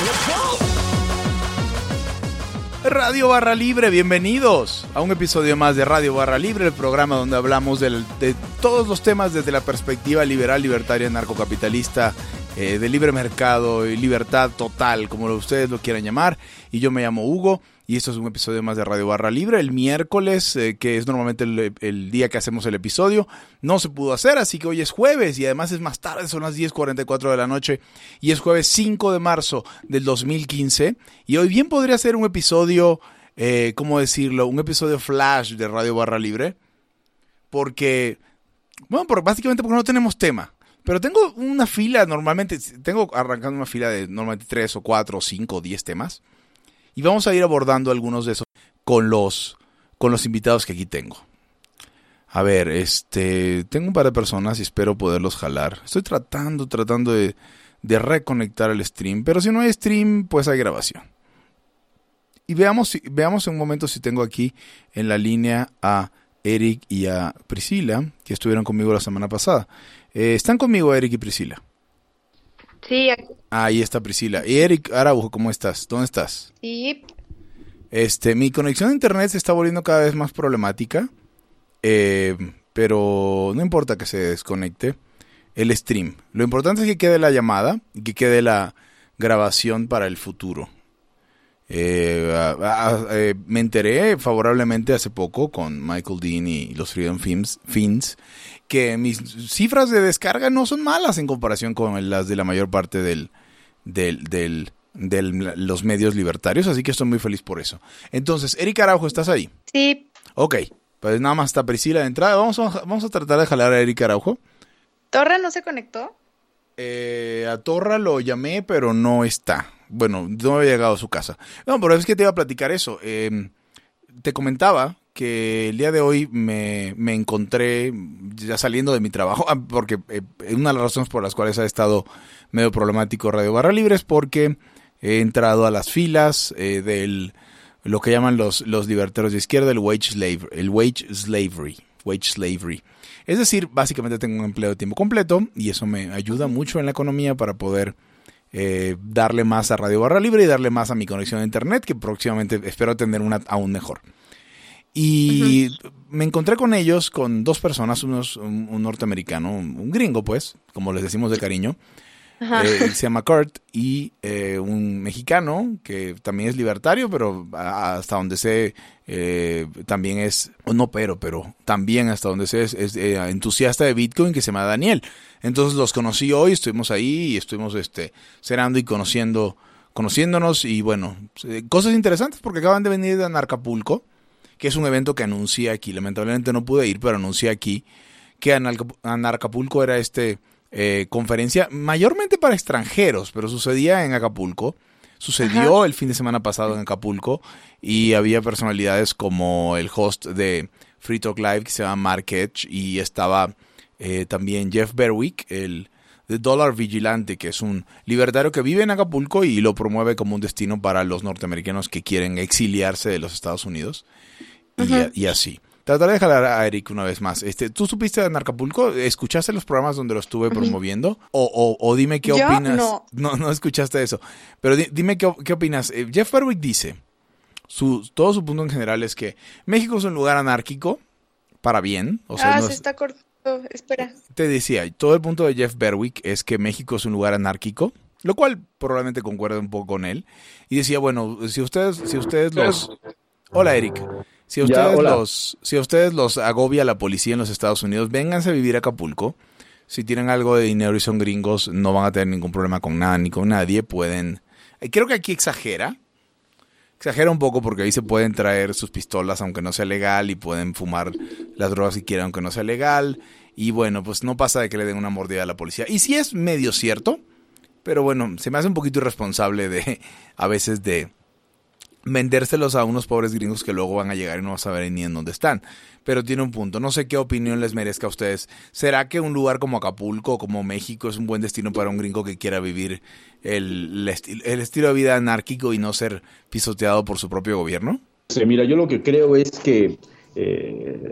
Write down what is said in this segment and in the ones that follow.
Radio Barra Libre, bienvenidos a un episodio más de Radio Barra Libre, el programa donde hablamos de todos los temas desde la perspectiva liberal, libertaria, narcocapitalista, de libre mercado y libertad total, como ustedes lo quieran llamar. Y yo me llamo Hugo y esto es un episodio más de Radio Barra Libre. El miércoles, que es normalmente el día que hacemos el episodio, no se pudo hacer, así que hoy es jueves y además es más tarde, son las 10:44 de la noche y es jueves 5 de marzo del 2015 y hoy bien podría ser un episodio, ¿cómo decirlo? Un episodio flash de Radio Barra Libre básicamente porque no tenemos tema. Pero tengo una fila tengo arrancando una fila de normalmente 3 o 4 o 5 o 10 temas. Y vamos a ir abordando algunos de esos con los invitados que aquí tengo. A ver, tengo un par de personas y espero poderlos jalar. Estoy tratando de reconectar el stream, pero si no hay stream, pues hay grabación. Y veamos en un momento si tengo aquí en la línea a Eric y a Priscila, que estuvieron conmigo la semana pasada. ¿Están conmigo Eric y Priscila? Sí. Ahí está Priscila. Y Eric Araujo, ¿cómo estás? ¿Dónde estás? Sí. Mi conexión a internet se está volviendo cada vez más problemática, pero no importa que se desconecte el stream. Lo importante es que quede la llamada y que quede la grabación para el futuro. Me enteré favorablemente hace poco con Michael Dean y los Freedom Fins que mis cifras de descarga no son malas en comparación con las de la mayor parte de los medios libertarios, así que estoy muy feliz por eso. Entonces, Eric Araujo, ¿estás ahí? Sí. Ok, pues nada más está Priscila de entrada. Vamos a tratar de jalar a Eric Araujo. ¿Torra no se conectó? A Torra lo llamé, pero no está. Bueno, no había llegado a su casa. No, pero es que te iba a platicar eso. Te comentaba que el día de hoy me encontré ya saliendo de mi trabajo, porque una de las razones por las cuales ha estado medio problemático Radio Barra Libre es porque he entrado a las filas lo que llaman los libertarios de izquierda, el wage slavery. Es decir, básicamente tengo un empleo de tiempo completo y eso me ayuda mucho en la economía para poder darle más a Radio Barra Libre y darle más a mi conexión a internet, que próximamente espero tener una aún mejor. Y me encontré con ellos, con dos personas, un norteamericano, un gringo pues, como les decimos de cariño, se llama Kurt, y un mexicano que también es libertario, pero hasta donde sé también es, pero también hasta donde sé es entusiasta de Bitcoin, que se llama Daniel. Entonces los conocí hoy, estuvimos ahí y estuvimos cenando y conociéndonos y bueno, cosas interesantes porque acaban de venir de Anarcapulco, que es un evento que anuncié aquí. Lamentablemente no pude ir, pero anuncié aquí que Anarcapulco era conferencia mayormente para extranjeros, pero sucedía en Acapulco. Sucedió el fin de semana pasado en Acapulco y había personalidades como el host de Free Talk Live que se llama Mark Edge y estaba también Jeff Berwick, el de Dollar Vigilante, que es un libertario que vive en Acapulco y lo promueve como un destino para los norteamericanos que quieren exiliarse de los Estados Unidos y así. Trataré de jalar a Eric una vez más. ¿Tú supiste de Anarcapulco? ¿Escuchaste los programas donde lo estuve promoviendo? O dime qué opinas. No escuchaste eso. Pero dime qué opinas. Jeff Berwick dice, todo su punto en general es que México es un lugar anárquico para bien. O sea, se está cortando. Espera. Te decía, todo el punto de Jeff Berwick es que México es un lugar anárquico, lo cual probablemente concuerda un poco con él. Y decía, bueno, si ustedes los... Hola, Eric. Si a ustedes los agobia la policía en los Estados Unidos, vénganse a vivir a Acapulco. Si tienen algo de dinero y son gringos, no van a tener ningún problema con nada ni con nadie. Pueden... Creo que aquí exagera un poco porque ahí se pueden traer sus pistolas aunque no sea legal y pueden fumar las drogas si quieren aunque no sea legal. Y bueno, pues no pasa de que le den una mordida a la policía. Y sí es medio cierto, pero bueno, se me hace un poquito irresponsable a veces de vendérselos a unos pobres gringos que luego van a llegar y no van a saber ni en dónde están. Pero tiene un punto. No sé qué opinión les merezca a ustedes. ¿Será que un lugar como Acapulco o como México es un buen destino para un gringo que quiera vivir el estilo de vida anárquico y no ser pisoteado por su propio gobierno? Sí, mira, yo lo que creo es que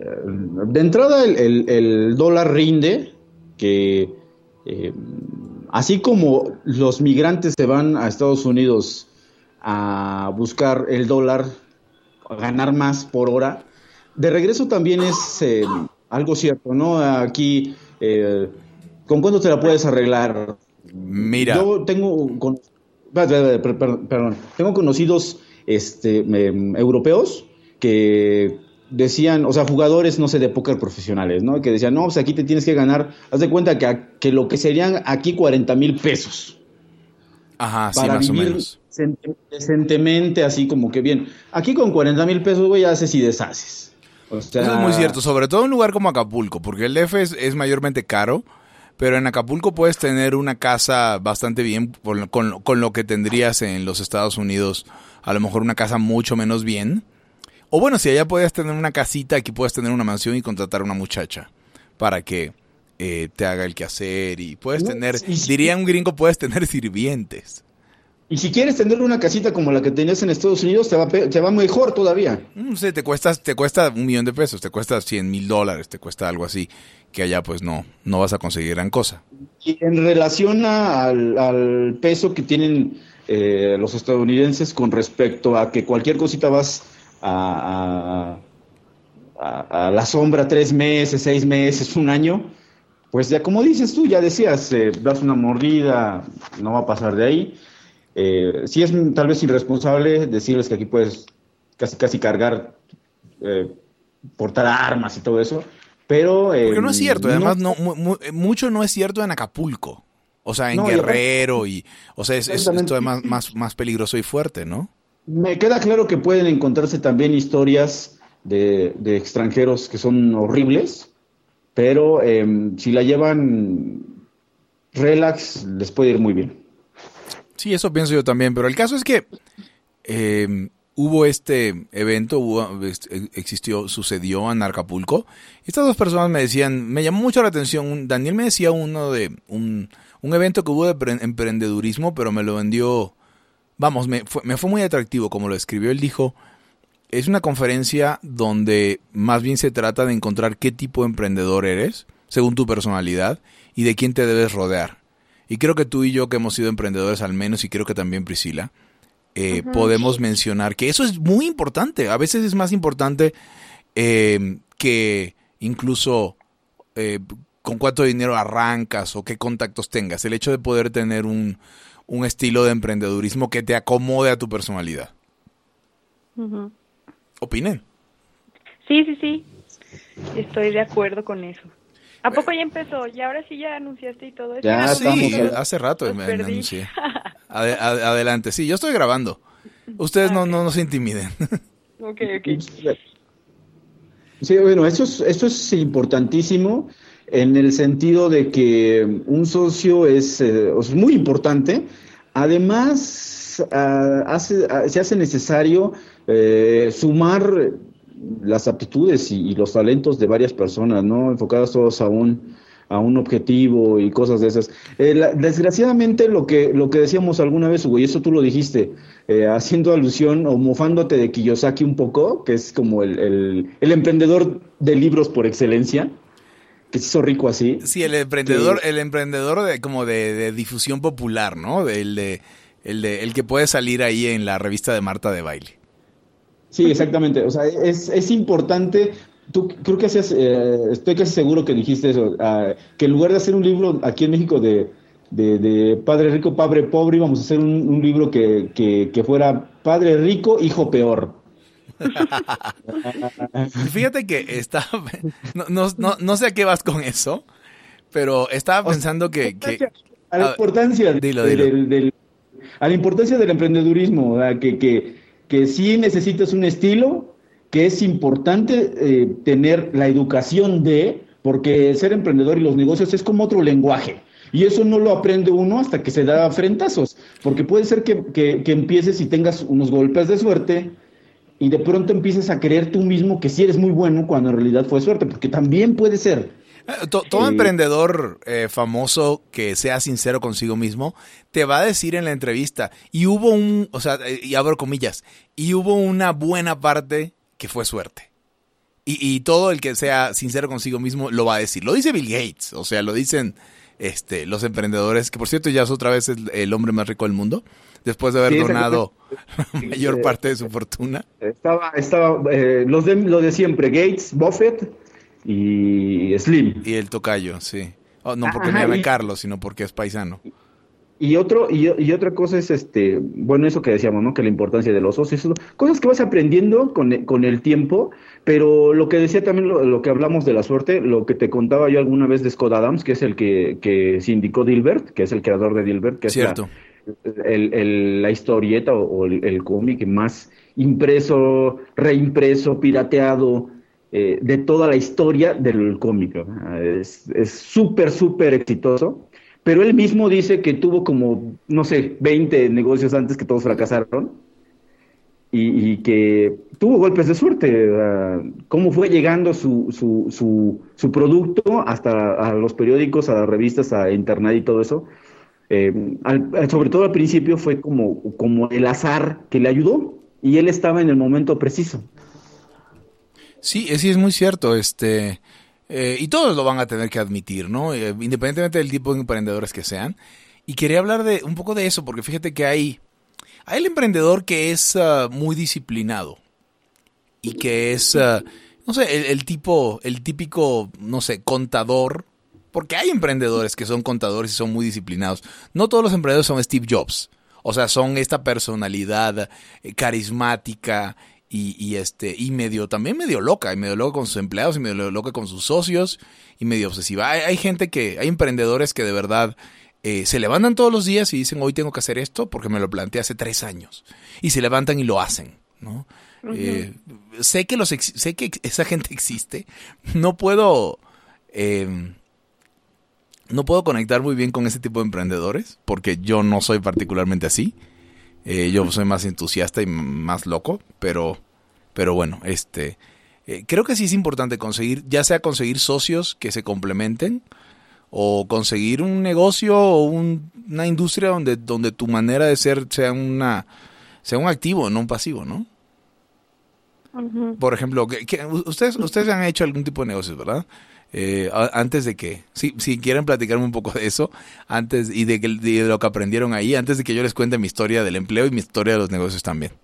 de entrada el dólar rinde, que así como los migrantes se van a Estados Unidos a buscar el dólar, a ganar más por hora, de regreso también es algo cierto, ¿no? Aquí, ¿con cuánto te la puedes arreglar? Mira. Yo tengo conocidos europeos que decían, o sea, jugadores, no sé, de póker profesionales, ¿no? Que decían, no, pues aquí te tienes que ganar, haz de cuenta que lo que serían aquí 40,000 pesos. Ajá, sí, Para más o vivir menos. decentemente, así como que bien. Aquí con 40,000 pesos, güey, haces y deshaces. O Eso es muy cierto, sobre todo en un lugar como Acapulco, porque el DF es mayormente caro, pero en Acapulco puedes tener una casa bastante bien con lo que tendrías en los Estados Unidos, a lo mejor una casa mucho menos bien. O bueno, si allá puedes tener una casita, aquí puedes tener una mansión y contratar a una muchacha para que te haga el quehacer y puedes tener, diría un gringo, puedes tener sirvientes. Y si quieres tener una casita como la que tenías en Estados Unidos, te va mejor todavía. No sé, te cuesta $1,000,000, te cuesta $100,000, te cuesta algo así, que allá pues no vas a conseguir gran cosa. Y en relación al peso que tienen los estadounidenses con respecto a que cualquier cosita vas a la sombra 3 meses, 6 meses, un año, pues ya como dices tú, ya decías, das una mordida, no va a pasar de ahí. Sí es tal vez irresponsable decirles que aquí puedes casi cargar, portar armas y todo eso, pero... Porque no es cierto, además mucho no es cierto en Acapulco, o sea, en Guerrero, o sea, es todavía más peligroso y fuerte, ¿no? Me queda claro que pueden encontrarse también historias de extranjeros que son horribles, pero si la llevan relax, les puede ir muy bien. Sí, eso pienso yo también, pero el caso es que hubo este evento, sucedió en Acapulco. Estas dos personas me decían, me llamó mucho la atención, Daniel me decía uno de un evento que hubo de emprendedurismo, pero me lo vendió, vamos, me fue muy atractivo como lo escribió. Él dijo, es una conferencia donde más bien se trata de encontrar qué tipo de emprendedor eres, según tu personalidad, y de quién te debes rodear. Y creo que tú y yo, que hemos sido emprendedores al menos, y creo que también Priscila, podemos mencionar que eso es muy importante. A veces es más importante que incluso con cuánto dinero arrancas o qué contactos tengas. El hecho de poder tener un estilo de emprendedurismo que te acomode a tu personalidad. ¿Opinen? Sí. Estoy de acuerdo con eso. ¿A poco ya empezó? ¿Y ahora sí ya anunciaste y todo eso? Ya sí, hace rato me anuncié. Adelante, sí, yo estoy grabando. Ustedes no se intimiden. Ok. Sí, bueno, eso es importantísimo en el sentido de que un socio es muy importante. Además, se hace necesario sumar las aptitudes y los talentos de varias personas, ¿no? Enfocadas todos a un objetivo y cosas de esas. Desgraciadamente, lo que decíamos alguna vez, Hugo, y eso tú lo dijiste, haciendo alusión o mofándote de Kiyosaki un poco, que es como el emprendedor de libros por excelencia, que se hizo rico así. Sí, el emprendedor de difusión popular, ¿no? El que puede salir ahí en la revista de Marta de Baile. Sí, exactamente. O sea, es importante. Tú creo que estoy casi seguro que dijiste eso, que en lugar de hacer un libro aquí en México de padre rico, padre pobre, íbamos a hacer un libro que fuera padre rico, hijo peor. Fíjate que no sé a qué vas con eso, pero estaba pensando que a la importancia dilo. A la importancia del emprendedurismo, ¿verdad? Que sí necesitas un estilo, que es importante tener la educación porque ser emprendedor y los negocios es como otro lenguaje. Y eso no lo aprende uno hasta que se da frentazos, porque puede ser que empieces y tengas unos golpes de suerte y de pronto empieces a creer tú mismo que sí eres muy bueno cuando en realidad fue suerte, porque también puede ser. Todo emprendedor famoso que sea sincero consigo mismo te va a decir en la entrevista, y abro comillas, y hubo una buena parte que fue suerte. Y todo el que sea sincero consigo mismo lo va a decir. Lo dice Bill Gates, o sea, lo dicen los emprendedores, que por cierto ya es otra vez el hombre más rico del mundo, después de haber Sí, donado la sí, mayor parte de su fortuna. Los de siempre, Gates, Buffett y Slim. Y el tocayo, sí. Oh, no porque me Ajá, llame Carlos, sino porque es paisano. y otra cosa es, bueno, eso que decíamos, ¿no? Que la importancia de los socios, cosas que vas aprendiendo con el tiempo, pero lo que decía también, lo que hablamos de la suerte, lo que te contaba yo alguna vez de Scott Adams, que es el que sindicó Dilbert, que es el creador de Dilbert, que es Cierto. la historieta o el cómic más impreso, reimpreso, pirateado, de toda la historia del cómic, ¿no? Es súper, súper exitoso. Pero él mismo dice que tuvo como, no sé, 20 negocios antes que todos fracasaron y que tuvo golpes de suerte. Cómo fue llegando su producto hasta a los periódicos, a las revistas, a internet y todo eso. Sobre todo al principio fue como el azar que le ayudó y él estaba en el momento preciso. Sí es muy cierto, y todos lo van a tener que admitir, ¿no? Independientemente del tipo de emprendedores que sean. Y quería hablar de un poco de eso, porque fíjate que hay el emprendedor que es muy disciplinado y que es, no sé, el típico, no sé, contador, porque hay emprendedores que son contadores y son muy disciplinados. No todos los emprendedores son Steve Jobs, o sea, son esta personalidad carismática y también medio loca con sus empleados y medio loca con sus socios y medio obsesiva. Hay emprendedores que de verdad se levantan todos los días y dicen, hoy tengo que hacer esto porque me lo planteé hace 3 años. Y se levantan y lo hacen, ¿no? Uh-huh. Sé que esa gente existe. No puedo conectar muy bien con ese tipo de emprendedores porque yo no soy particularmente así. Yo soy más entusiasta y más loco, pero bueno, creo que sí es importante ya sea conseguir socios que se complementen o conseguir un negocio o una industria donde tu manera de ser sea un activo, no un pasivo, ¿no? Uh-huh. Por ejemplo, ustedes han hecho algún tipo de negocios, ¿verdad? Antes de que, si quieren platicarme un poco de eso, antes y de lo que aprendieron ahí, antes de que yo les cuente mi historia del empleo y mi historia de los negocios también.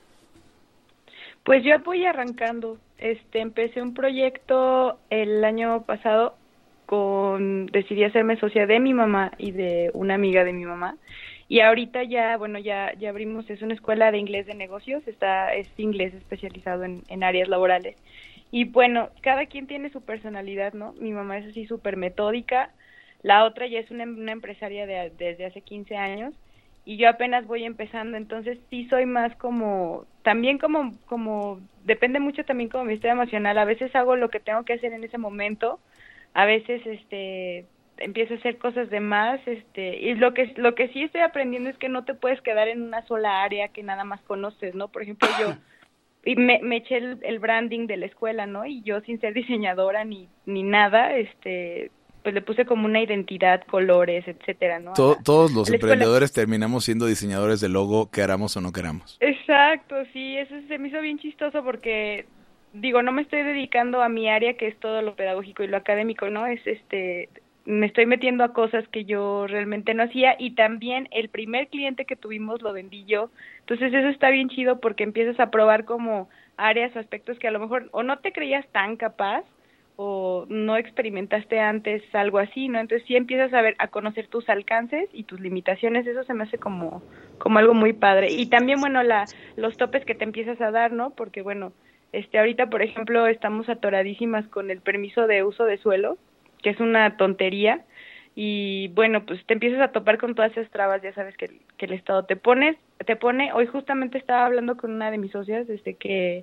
Pues yo voy arrancando. Empecé un proyecto el año pasado decidí hacerme socia de mi mamá y de una amiga de mi mamá. Y ahorita ya abrimos, es una escuela de inglés de negocios, es inglés especializado en áreas laborales. Y bueno, cada quien tiene su personalidad, ¿no? Mi mamá es así súper metódica, la otra ya es una empresaria desde hace 15 años y yo apenas voy empezando, entonces sí soy más también como depende mucho también como mi estado emocional, a veces hago lo que tengo que hacer en ese momento, a veces empiezo a hacer cosas de más, y lo que sí estoy aprendiendo es que no te puedes quedar en una sola área que nada más conoces, ¿no? Por ejemplo, yo y me eché el branding de la escuela, ¿no? Y yo sin ser diseñadora ni nada, pues le puse como una identidad, colores, etcétera, ¿no? Todos los emprendedores terminamos siendo diseñadores de logo, queramos o no queramos. Exacto, sí, eso se me hizo bien chistoso porque, digo, no me estoy dedicando a mi área que es todo lo pedagógico y lo académico, ¿no? Es me estoy metiendo a cosas que yo realmente no hacía y también el primer cliente que tuvimos lo vendí yo. Entonces eso está bien chido porque empiezas a probar como áreas o aspectos que a lo mejor o no te creías tan capaz o no experimentaste antes algo así, ¿no? Entonces sí empiezas a conocer tus alcances y tus limitaciones, eso se me hace como algo muy padre. Y también, bueno, los topes que te empiezas a dar, ¿no? Porque, bueno, ahorita, por ejemplo, estamos atoradísimas con el permiso de uso de suelo, que es una tontería, y bueno, pues te empiezas a topar con todas esas trabas, ya sabes que el Estado te pone, hoy justamente estaba hablando con una de mis socias, que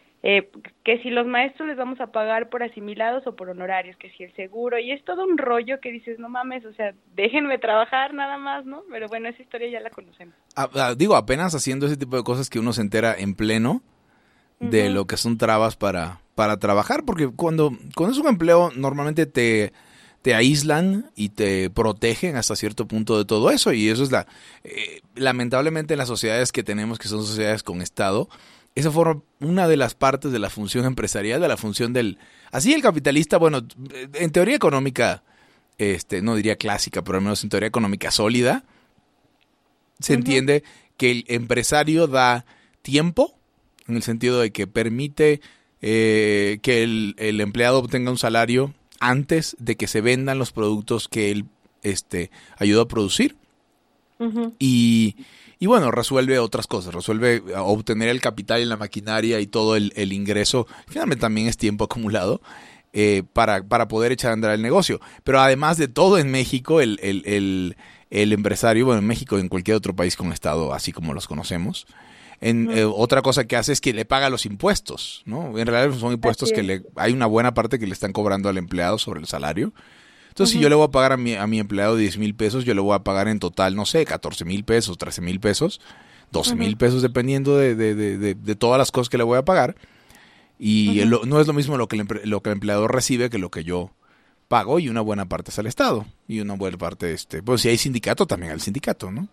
si los maestros les vamos a pagar por asimilados o por honorarios, que si el seguro, y es todo un rollo que dices, no mames, o sea, déjenme trabajar nada más, ¿no? Pero bueno, esa historia ya la conocemos. Digo, apenas haciendo ese tipo de cosas que uno se entera en pleno de lo que son trabas para trabajar, porque cuando es un empleo normalmente te aíslan y te protegen hasta cierto punto de todo eso, y eso es lamentablemente en las sociedades que tenemos, que son sociedades con Estado, esa forma una de las partes de la función empresarial, de la función así el capitalista, bueno, en teoría económica no diría clásica, pero al menos en teoría económica sólida, se entiende que el empresario da tiempo, en el sentido de que permite que el empleado obtenga un salario antes de que se vendan los productos que él ayudó a producir. Y bueno, resuelve otras cosas, resuelve obtener el capital y la maquinaria y todo el ingreso. Finalmente también es tiempo acumulado para poder echar a andar el negocio. Pero además de todo, en México, el empresario, bueno, en México y en cualquier otro país con estado así como los conocemos, otra cosa que hace es que le paga los impuestos, ¿no? En realidad son impuestos que hay una buena parte que le están cobrando al empleado sobre el salario. Entonces, si yo le voy a pagar a mi empleado 10,000 pesos, yo le voy a pagar en total, no sé, 14,000 pesos, 13,000 pesos, 12,000 pesos, dependiendo de todas las cosas que le voy a pagar. Y no es lo mismo lo que el empleador recibe que lo que yo pago, y una buena parte es al Estado. Y una buena parte, pues si hay sindicato, también al sindicato, ¿no?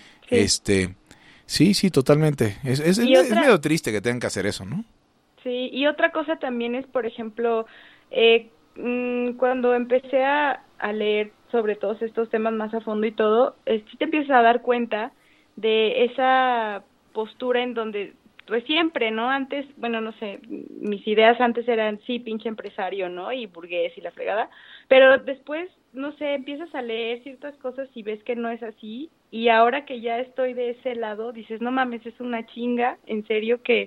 Sí. Sí, totalmente. Es medio triste que tengan que hacer eso, ¿no? Sí, y otra cosa también es, por ejemplo, cuando empecé a leer sobre todos estos temas más a fondo y todo, sí te empiezas a dar cuenta de esa postura en donde, pues siempre, ¿no? Antes, bueno, no sé, mis ideas antes eran, sí, pinche empresario, ¿no? Y burgués y la fregada, pero después, no sé, empiezas a leer ciertas cosas y ves que no es así, y ahora que ya estoy de ese lado, dices, no mames, es una chinga, en serio, que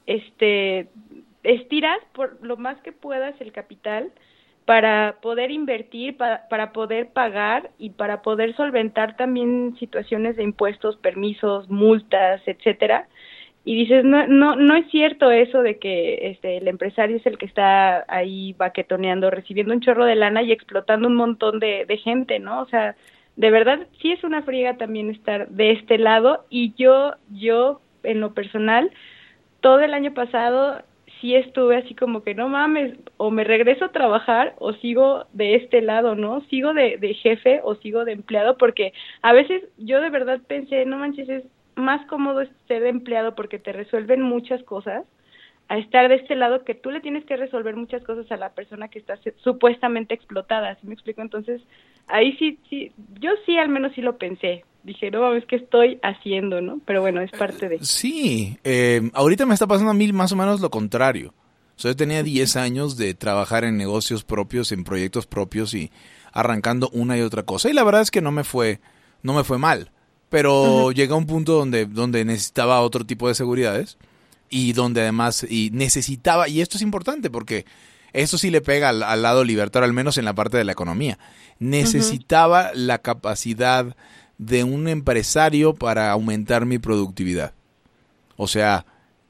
estiras por lo más que puedas el capital para poder invertir, para poder pagar y para poder solventar también situaciones de impuestos, permisos, multas, etcétera. Y dices, no es cierto eso de que el empresario es el que está ahí baquetoneando, recibiendo un chorro de lana y explotando un montón de gente, ¿no? O sea, de verdad sí es una friega también estar de este lado, y yo en lo personal, todo el año pasado sí estuve así como que no mames, o me regreso a trabajar o sigo de este lado, ¿no? Sigo de jefe o sigo de empleado, porque a veces yo de verdad pensé, no manches, es más cómodo ser de empleado porque te resuelven muchas cosas, a estar de este lado que tú le tienes que resolver muchas cosas a la persona que está supuestamente explotada, ¿sí me explico? Entonces, ahí sí, yo sí al menos sí lo pensé. Dije, no mames, ¿qué estoy haciendo, no? Pero bueno, es parte de... Sí, ahorita me está pasando a mí más o menos lo contrario. O sea, yo tenía 10 años de trabajar en negocios propios, en proyectos propios y arrancando una y otra cosa. Y la verdad es que no me fue mal. Pero llegué a un punto donde necesitaba otro tipo de seguridades y donde además necesitaba, y esto es importante porque esto sí le pega al lado libertario, al menos en la parte de la economía, necesitaba la capacidad de un empresario para aumentar mi productividad. O sea,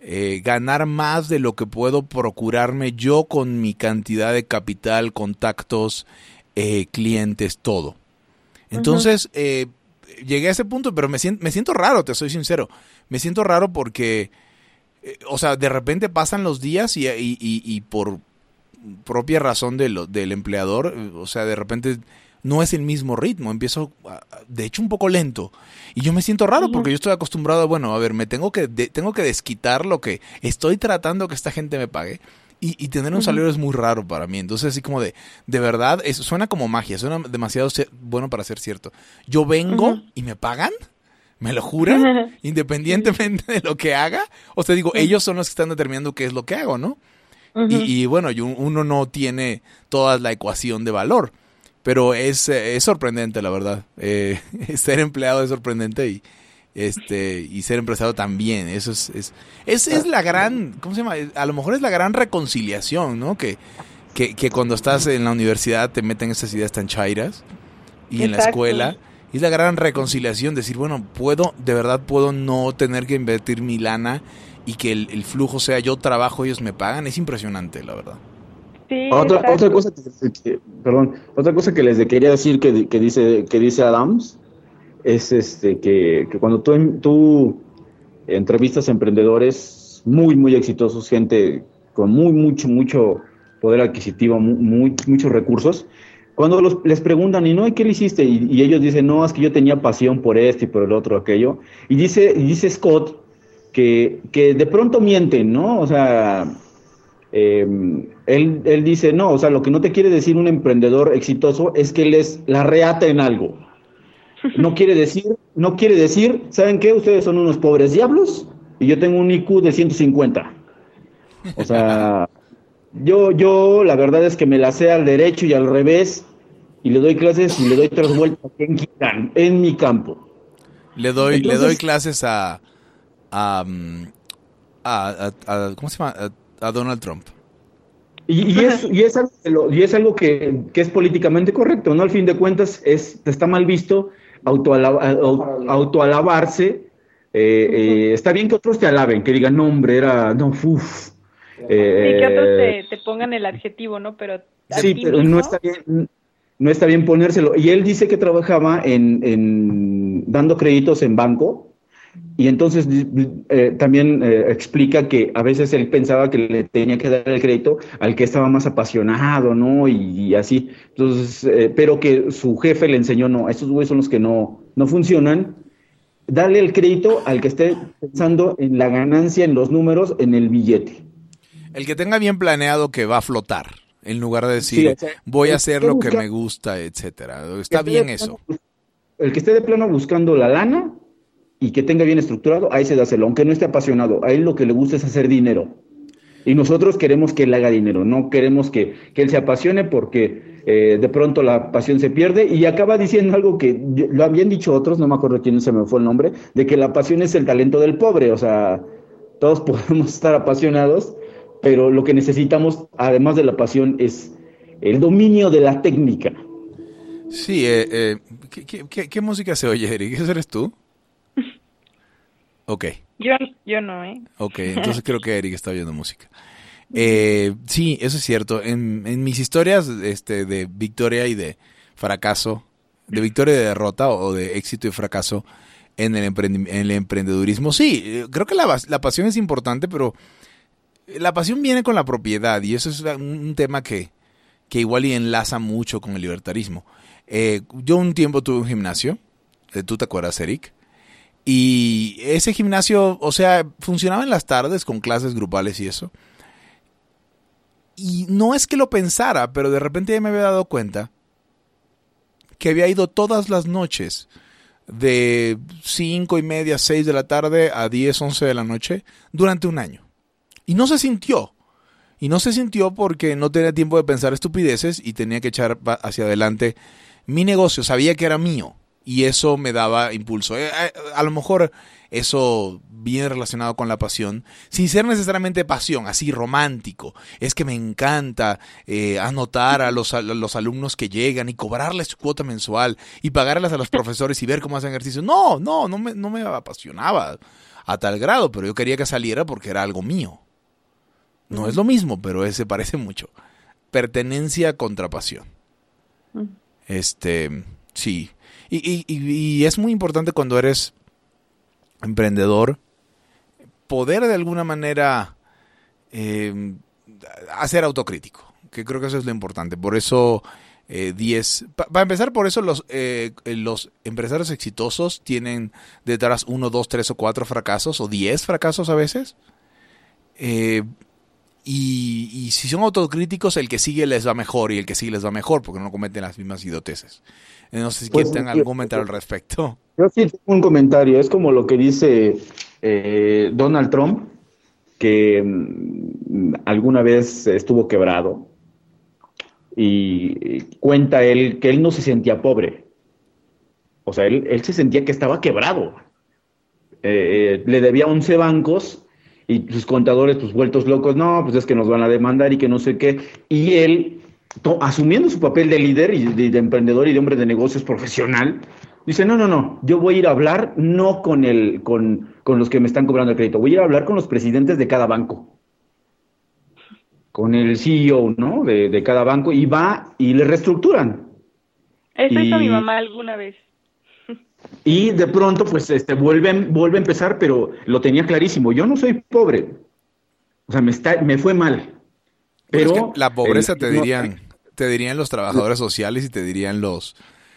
ganar más de lo que puedo procurarme yo con mi cantidad de capital, contactos, clientes, todo. Entonces, llegué a ese punto, pero me siento raro, te soy sincero. Me siento raro porque, o sea, de repente pasan los días y por propia razón del empleador, o sea, de repente no es el mismo ritmo, empiezo, de hecho, un poco lento. Y yo me siento raro porque yo estoy acostumbrado a, bueno, a ver, me tengo que desquitar lo que estoy tratando que esta gente me pague. Y tener un salario es muy raro para mí. Entonces, así como de verdad, eso suena como magia, suena demasiado bueno para ser cierto. Yo vengo y me pagan, ¿me lo juran? Independientemente de lo que haga. O sea, digo, ellos son los que están determinando qué es lo que hago, ¿no? Y bueno, uno no tiene toda la ecuación de valor. Pero es sorprendente, la verdad. Ser empleado es sorprendente y ser empresario también. Eso es la gran, ¿cómo se llama? A lo mejor es la gran reconciliación, ¿no? Que cuando estás en la universidad te meten esas ideas tan chairas y en la escuela. Y es la gran reconciliación, decir, bueno, de verdad puedo no tener que invertir mi lana y que el flujo sea yo trabajo, ellos me pagan. Es impresionante, la verdad. Sí, otra cosa que les quería decir que dice Adams es que cuando tú entrevistas a emprendedores muy muy exitosos, gente con mucho poder adquisitivo, muchos recursos, cuando les preguntan y no, ¿y qué le hiciste? Y ellos dicen, no, es que yo tenía pasión por esto y por el otro, aquello. Y dice Scott que de pronto mienten, ¿no? O sea, Él dice, no, o sea, lo que no te quiere decir un emprendedor exitoso es que él es la reata en algo. No quiere decir, ¿saben qué? Ustedes son unos pobres diablos y yo tengo un IQ de 150. O sea, yo la verdad es que me la sé al derecho y al revés y le doy clases y le doy 3 vueltas en mi campo. Le doy Entonces, clases a, mm, ¿cómo se llama? A Donald Trump. y es algo que es políticamente correcto, ¿no? Al fin de cuentas, está mal visto autoalabarse. Está bien que otros te alaben, que digan, no, hombre, no, uff. Sí, que otros te pongan el adjetivo, ¿no? Pero a Sí, ti pero mismo. no está bien ponérselo. Y él dice que trabajaba dando créditos en banco. Y entonces también explica que a veces él pensaba que le tenía que dar el crédito al que estaba más apasionado, ¿no? Y así. Entonces, pero que su jefe le enseñó, no, estos güeyes son los que no funcionan. Dale el crédito al que esté pensando en la ganancia, en los números, en el billete. El que tenga bien planeado que va a flotar, en lugar de Sí, decir, o sea, voy a el hacer que lo que busca- me gusta, etcétera. que Está esté bien de eso. plano- El que esté de plano buscando la lana y que tenga bien estructurado, ahí se da hacerlo, aunque no esté apasionado. A él lo que le gusta es hacer dinero. Y nosotros queremos que él haga dinero, no queremos que él se apasione porque de pronto la pasión se pierde y acaba diciendo algo que lo habían dicho otros, no me acuerdo quién se me fue el nombre, de que la pasión es el talento del pobre, o sea, todos podemos estar apasionados, pero lo que necesitamos, además de la pasión, es el dominio de la técnica. Sí, ¿qué música se oye, Eric? ¿Ese eres tú? Ok, Yo no, ¿eh? ok, entonces creo que Eric está oyendo música. Sí, eso es cierto. En mis historias de victoria y de fracaso, de victoria y de derrota o de éxito y fracaso en en el emprendedurismo, sí, creo que la pasión es importante, pero la pasión viene con la propiedad y eso es un tema que igual y enlaza mucho con el libertarismo. Yo un tiempo tuve un gimnasio, ¿tú te acuerdas, Eric? Y ese gimnasio, o sea, funcionaba en las tardes con clases grupales y eso. Y no es que lo pensara, pero de repente ya me había dado cuenta que había ido todas las noches de 5:30, 6 de la tarde a 10, 11 de la noche durante un año. Y no se sintió. Y no se sintió porque no tenía tiempo de pensar estupideces y tenía que echar hacia adelante mi negocio. Sabía que era mío y eso me daba impulso. A lo mejor eso viene relacionado con la pasión, sin ser necesariamente pasión, así romántico. Es que me encanta anotar a los alumnos que llegan y cobrarles su cuota mensual y pagarles a los profesores y ver cómo hacen ejercicio. No me apasionaba a tal grado, pero yo quería que saliera porque era algo mío. No es lo mismo, pero se parece mucho. Pertenencia contra pasión. Sí. Y es muy importante cuando eres emprendedor poder de alguna manera hacer autocrítico, que creo que eso es lo importante. Por eso 10... Para empezar, por eso los empresarios exitosos tienen detrás 1, 2, 3 o 4 fracasos, o 10 fracasos a veces. Y si son autocríticos, el que sigue les va mejor y el que sigue les va mejor porque no cometen las mismas idioteces. No sé si Pues, quieren algún comentario al respecto. yo sí tengo un comentario, es como lo que dice Donald Trump, que alguna vez estuvo quebrado y cuenta él que él no se sentía pobre, o sea, él se sentía que estaba quebrado. Le debía 11 bancos y sus contadores pues vueltos locos, no, pues es que nos van a demandar y que no sé qué, y él asumiendo su papel de líder y de emprendedor y de hombre de negocios profesional, dice, no, yo voy a ir a hablar no con los que me están cobrando el crédito, voy a ir a hablar con los presidentes de cada banco, con el CEO, ¿no? de cada banco, y va y le reestructuran. Eso hizo mi Y, mamá alguna vez. y de pronto, pues, vuelve a empezar, pero lo tenía clarísimo, yo no soy pobre, o sea, me fue mal, Pero es que pero la pobreza no, te dirían los trabajadores sociales y te dirían los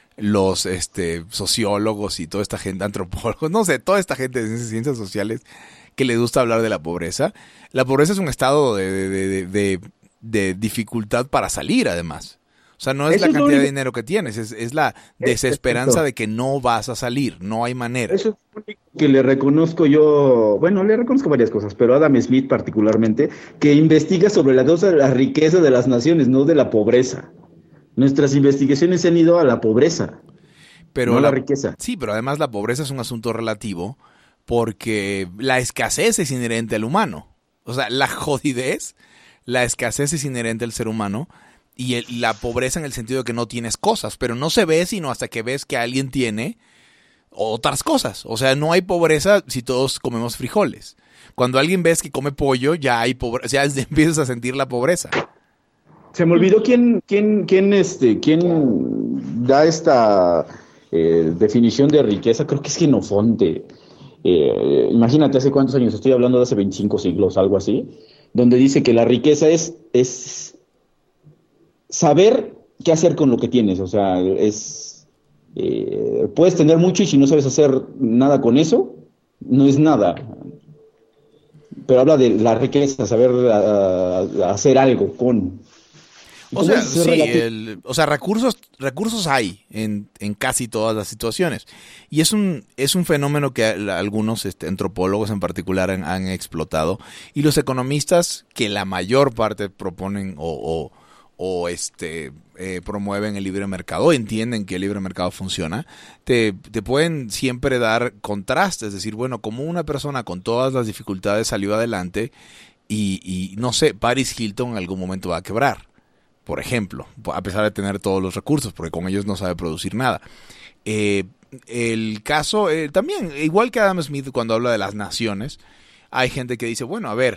sociólogos y toda esta gente, antropólogos, no sé, toda esta gente de ciencias sociales que les gusta hablar de la pobreza. La pobreza es un estado de dificultad para salir, además. O sea, no es Eso la es lo cantidad de único dinero que tienes, es la desesperanza de que no vas a salir, no hay manera. Eso es lo único que le reconozco yo, bueno, le reconozco varias cosas, pero a Adam Smith particularmente, que investiga sobre la riqueza de las naciones, no de la pobreza. Nuestras investigaciones se han ido a la pobreza, Pero no a la riqueza. sí, pero además la pobreza es un asunto relativo porque la escasez es inherente al humano. O sea, la jodidez, la escasez es inherente al ser humano y la pobreza en el sentido de que no tienes cosas, pero no se ve sino hasta que ves que alguien tiene otras cosas. O sea, no hay pobreza si todos comemos frijoles. Cuando alguien ves que come pollo, ya hay pobreza, ya empiezas a sentir la pobreza. Se me olvidó quién da esta definición de riqueza, creo que es Genofonte. Imagínate hace cuántos años, estoy hablando de hace 25 siglos, algo así, donde dice que la riqueza es saber qué hacer con lo que tienes, o sea, puedes tener mucho y si no sabes hacer nada con eso, no es nada. Pero habla de la riqueza, saber hacer algo con. O sea, sí, recursos hay en casi todas las situaciones. Y es un fenómeno que algunos antropólogos en particular han explotado. Y los economistas que la mayor parte proponen o promueven el libre mercado, o entienden que el libre mercado funciona, te pueden siempre dar contrastes. Es decir, bueno, como una persona con todas las dificultades salió adelante y no sé, Paris Hilton en algún momento va a quebrar. Por ejemplo, a pesar de tener todos los recursos, porque con ellos no sabe producir nada. El caso, también, igual que Adam Smith cuando habla de las naciones, hay gente que dice, bueno, a ver,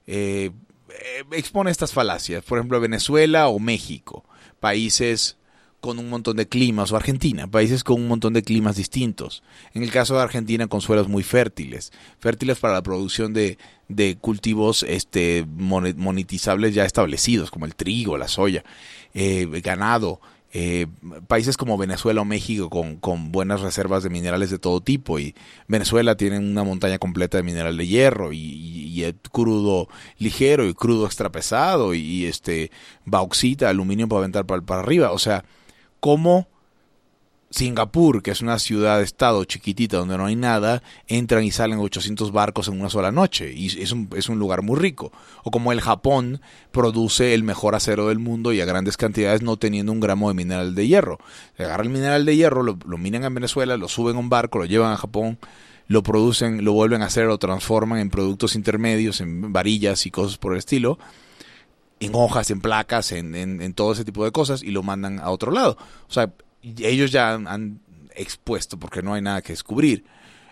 expone estas falacias. Por ejemplo, Venezuela o México, países con un montón de climas, o Argentina, países con un montón de climas distintos. En el caso de Argentina, con suelos muy fértiles para la producción de cultivos monetizables ya establecidos, como el trigo, la soya, ganado. Países como Venezuela o México con buenas reservas de minerales de todo tipo, y Venezuela tiene una montaña completa de mineral de hierro y crudo ligero y crudo extrapesado y bauxita, aluminio para aventar para arriba. O sea, como Singapur, que es una ciudad-estado chiquitita donde no hay nada, entran y salen 800 barcos en una sola noche y es un lugar muy rico. O como el Japón produce el mejor acero del mundo y a grandes cantidades no teniendo un gramo de mineral de hierro. Agarran el mineral de hierro, lo minan en Venezuela, lo suben a un barco, lo llevan a Japón, lo producen, lo vuelven a hacer, lo transforman en productos intermedios, en varillas y cosas por el estilo, en hojas, en placas, en todo ese tipo de cosas, y lo mandan a otro lado. O sea, ellos ya han expuesto porque no hay nada que descubrir.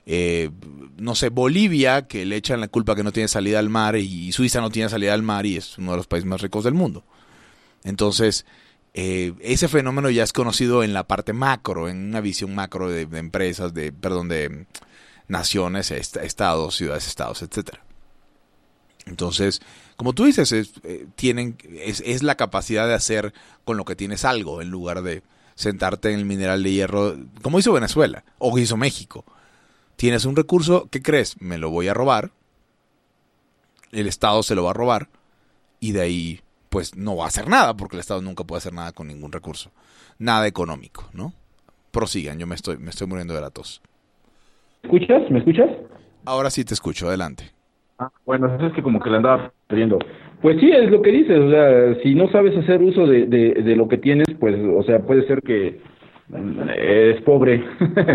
No sé, Bolivia, que le echan la culpa que no tiene salida al mar, y Suiza no tiene salida al mar y es uno de los países más ricos del mundo. Entonces, ese fenómeno ya es conocido en la parte macro, en una visión macro de empresas, de naciones, estados, ciudades-estados, etcétera. Entonces, como tú dices, es la capacidad de hacer con lo que tienes algo, en lugar de sentarte en el mineral de hierro, como hizo Venezuela o hizo México. Tienes un recurso, ¿qué crees? Me lo voy a robar, el Estado se lo va a robar y de ahí pues no va a hacer nada, porque el Estado nunca puede hacer nada con ningún recurso, nada económico, ¿no? Prosigan, yo me estoy muriendo de la tos. ¿Escuchas? ¿Me escuchas? Ahora sí te escucho, adelante. Bueno, eso es que como que la andaba perdiendo. Pues sí, es lo que dices, o sea, si no sabes hacer uso de lo que tienes, pues, o sea, puede ser que es pobre.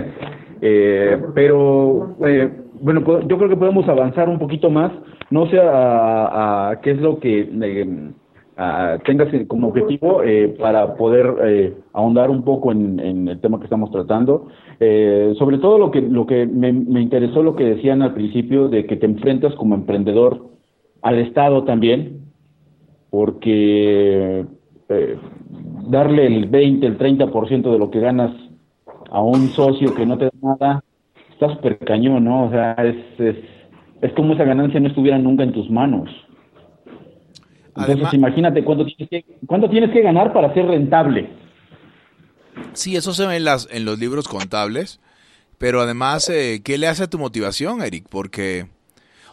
Pero, bueno, yo creo que podemos avanzar un poquito más, no sé a qué es lo que tengas como objetivo para poder ahondar un poco en el tema que estamos tratando. Sobre todo lo que me interesó lo que decían al principio de que te enfrentas como emprendedor al Estado también, porque darle el 20, el 30% de lo que ganas a un socio que no te da nada, está súper cañón, ¿no? O sea, es como esa ganancia no estuviera nunca en tus manos. Entonces, además, imagínate cuánto tienes que ganar para ser rentable. Sí, eso se ve en los libros contables, pero además, ¿qué le hace a tu motivación, Eric? Porque,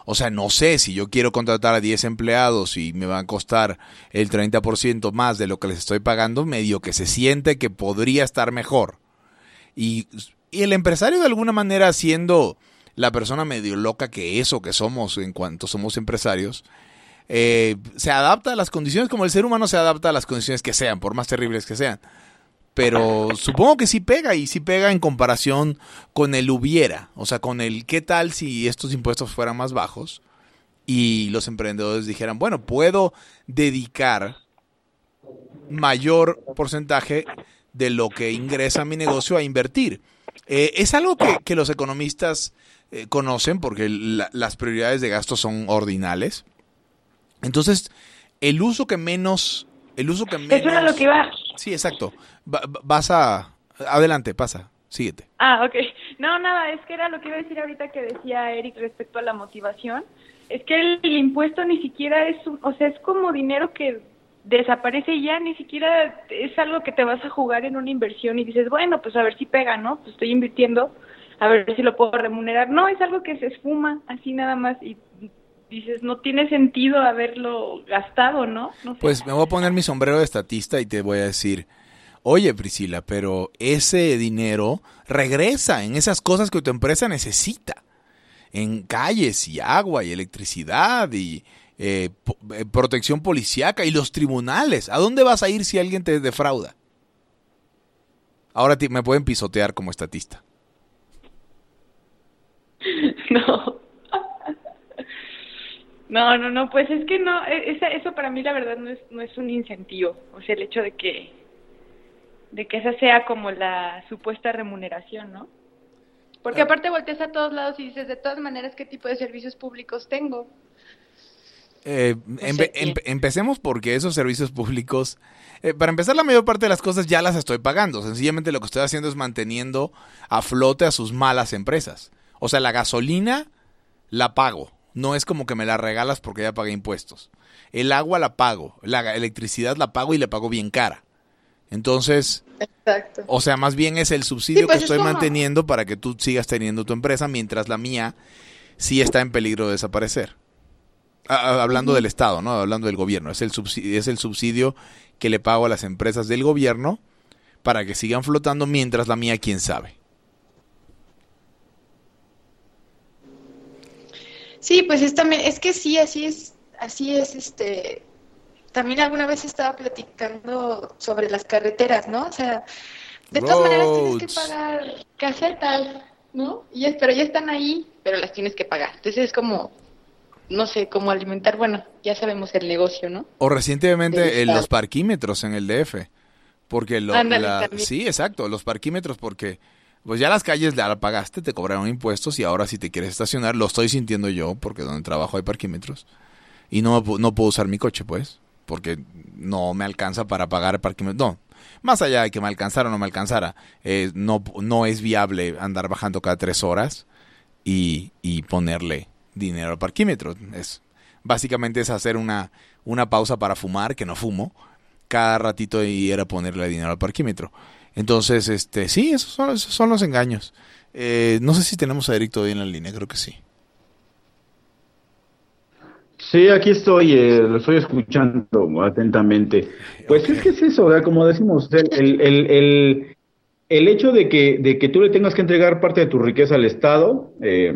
O sea, no sé si yo quiero contratar a 10 empleados y me va a costar el 30% más de lo que les estoy pagando, medio que se siente que podría estar mejor. Y el empresario de alguna manera, siendo la persona medio loca que es o que somos en cuanto somos empresarios, se adapta a las condiciones como el ser humano se adapta a las condiciones que sean, por más terribles que sean. Pero supongo que sí pega, y sí pega en comparación con el hubiera. O sea, con el qué tal si estos impuestos fueran más bajos y los emprendedores dijeran, bueno, puedo dedicar mayor porcentaje de lo que ingresa mi negocio a invertir. Es algo que los economistas conocen, porque las prioridades de gasto son ordinales. Entonces, el uso que menos... Eso era lo que iba... Sí, exacto. Adelante, pasa, síguete. Ah, ok. No, nada, es que era lo que iba a decir ahorita que decía Eric respecto a la motivación. Es que el impuesto ni siquiera es es como dinero que desaparece y ya, ni siquiera es algo que te vas a jugar en una inversión y dices, bueno, pues a ver si pega, ¿no? Pues estoy invirtiendo, a ver si lo puedo remunerar. No, es algo que se esfuma así nada más y dices, no tiene sentido haberlo gastado, ¿no? No sé. Pues me voy a poner mi sombrero de estatista y te voy a decir, oye Priscila, pero ese dinero regresa en esas cosas que tu empresa necesita, en calles y agua y electricidad y protección policíaca y los tribunales. ¿A dónde vas a ir si alguien te defrauda? Ahora me pueden pisotear como estatista. No. No, pues es que no, eso para mí la verdad no es un incentivo, o sea, el hecho de que esa sea como la supuesta remuneración, ¿no? Porque aparte volteas a todos lados y dices, de todas maneras, ¿qué tipo de servicios públicos tengo? Empecemos porque esos servicios públicos, para empezar, la mayor parte de las cosas ya las estoy pagando. Sencillamente lo que estoy haciendo es manteniendo a flote a sus malas empresas. O sea, la gasolina la pago. No es como que me la regalas porque ya pagué impuestos. El agua la pago, la electricidad la pago y la pago bien cara. Entonces, exacto. O sea, más bien es el subsidio que estoy manteniendo para que tú sigas teniendo tu empresa, mientras la mía sí está en peligro de desaparecer. Hablando del Estado, ¿no? Hablando del gobierno. Es el subsidio que le pago a las empresas del gobierno para que sigan flotando, mientras la mía, quién sabe. Sí, pues es que sí, así es, también alguna vez estaba platicando sobre las carreteras, ¿no? O sea, de todas maneras tienes que pagar casetas, ¿no? Pero ya están ahí, pero las tienes que pagar. Entonces es como, no sé, como alimentar, bueno, ya sabemos el negocio, ¿no? O recientemente los parquímetros en el DF, porque sí, exacto, los parquímetros, porque pues ya las calles ya la pagaste, te cobraron impuestos y ahora si te quieres estacionar, lo estoy sintiendo yo, porque donde trabajo hay parquímetros y no puedo usar mi coche, pues, porque no me alcanza para pagar el parquímetro. No, más allá de que me alcanzara o no me alcanzara, no es viable andar bajando cada 3 horas y ponerle dinero al parquímetro. Básicamente es hacer una pausa para fumar, que no fumo, cada ratito y era ponerle dinero al parquímetro. Entonces, sí, esos son los engaños. No sé si tenemos a Eric todavía en la línea, creo que sí. Sí, aquí estoy, lo estoy escuchando atentamente. Pues okay. Es que es eso, como decimos, el hecho de que tú le tengas que entregar parte de tu riqueza al Estado,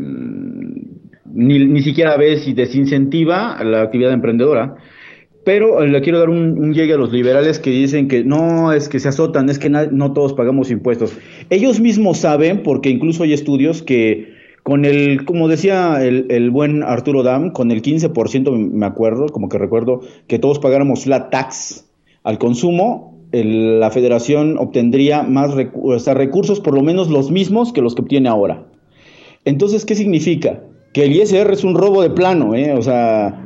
ni siquiera ves y desincentiva la actividad emprendedora. Pero le quiero dar un llegue a los liberales que dicen que no, es que se azotan, es que no todos pagamos impuestos. Ellos mismos saben, porque incluso hay estudios que con como decía el buen Arturo Dam, con el 15%, me acuerdo, como que recuerdo, que todos pagáramos flat tax al consumo, la federación obtendría más recursos, por lo menos los mismos que los que obtiene ahora. Entonces, ¿qué significa? Que el ISR es un robo de plano, o sea...